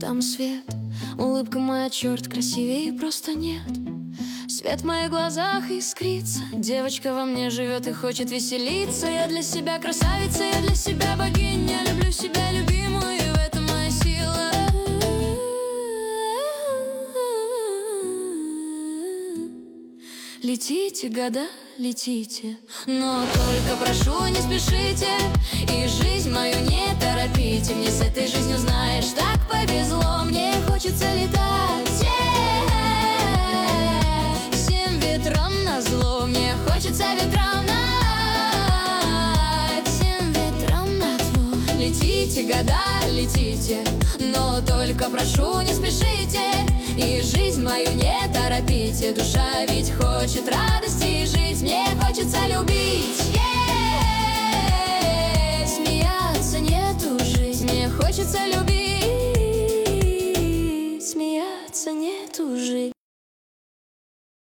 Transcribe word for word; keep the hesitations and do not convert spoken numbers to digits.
там свет. Улыбка моя, черт, красивее просто нет. Свет в моих глазах искрится. Девочка во мне живет и хочет веселиться. Я для себя красавица, я для себя богиня. Люблю себя любимую, и в этом моя сила. Летите, года, летите, но только прошу, не спешите. И жизнь мою не торопите. Мне с этой жизнью, знаешь, так повезло. Мне хочется летать всем ветрам назло. Мне хочется ветрам на всем ветрам назло. Летите, года, летите, но только прошу, не спешите. И жизнь мою не торопите. Душа ведь хочет радости жить. Мне хочется любить, е-е-е, смеяться, нету жизни. Мне хочется любить.